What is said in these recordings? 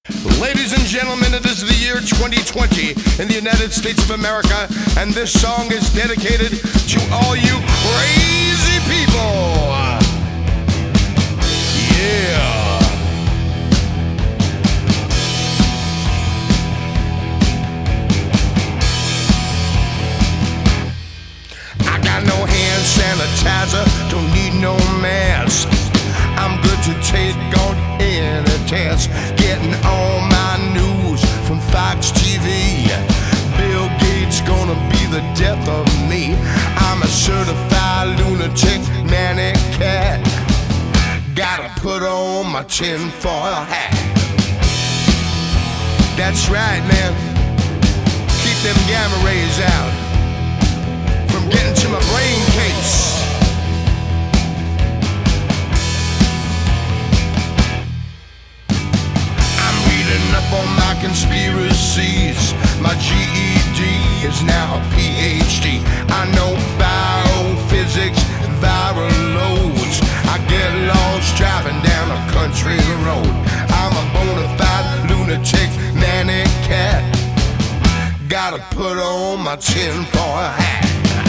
Ladies and gentlemen, it is the year 2020 in the United States of America, and this song is dedicated to all you crazy people. Yeah. I got no hand sanitizer, don't need no mask. I'm good to take on any test. Getting all my news from Fox TV. Bill Gates gonna be the death of me. I'm a certified lunatic, manic cat. Gotta put on my tinfoil hat. That's right, man. Keep them gamma rays out from getting to my brain case. Up on my conspiracies. My GED is now a PhD. I know biophysics, viral loads. I get lost driving down a country road. I'm a bona fide lunatic, manic cat. Gotta put on my tinfoil hat.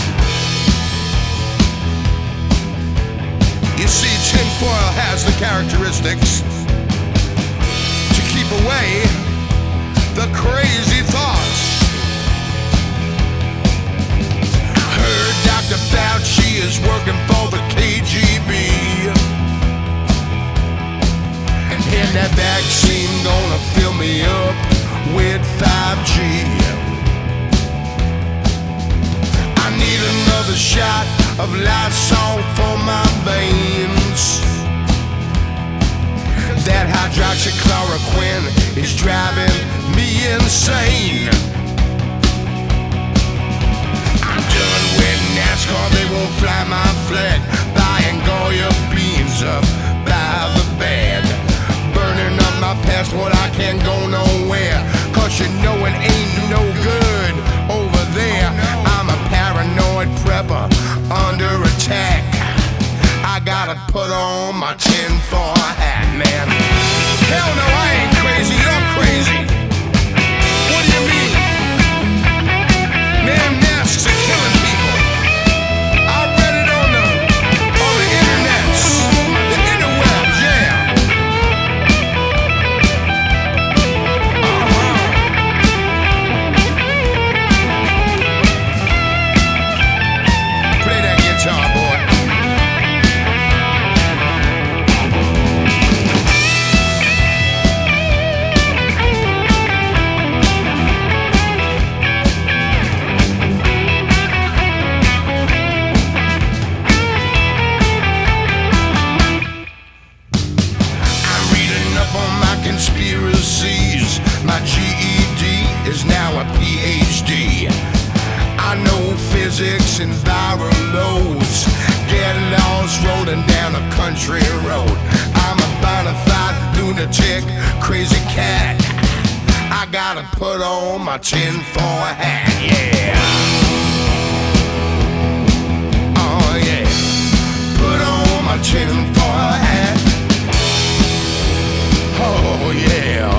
You see, tinfoil has the characteristics keep away the crazy thoughts. Heard Dr. Fauci is working for the KGB, and that vaccine gonna fill me up with 5G. I need another shot of Lysol for my veins. That hydroxychloroquine is driving me insane. I'm done with NASCAR, they won't fly my flag. Buying Goya beans up by the bag. Burning up my passport, I can't go nowhere, 'cause you know it ain't no good over there. I'm a paranoid prepper under attack. I gotta put on my tinfoil hat, man. Hell no, I ain't crazy, you're crazy. What do you mean? Man, masks are killing people. I read it on the internets, the interwebs, yeah. Play that guitar, boy. Conspiracies. My GED is now a PhD. I know physics and viral loads. Get lost rolling down a country road. I'm a bona fide lunatic, crazy cat. I gotta put on my tinfoil hat, yeah. Oh yeah. Put on my tinfoil hat. Oh yeah.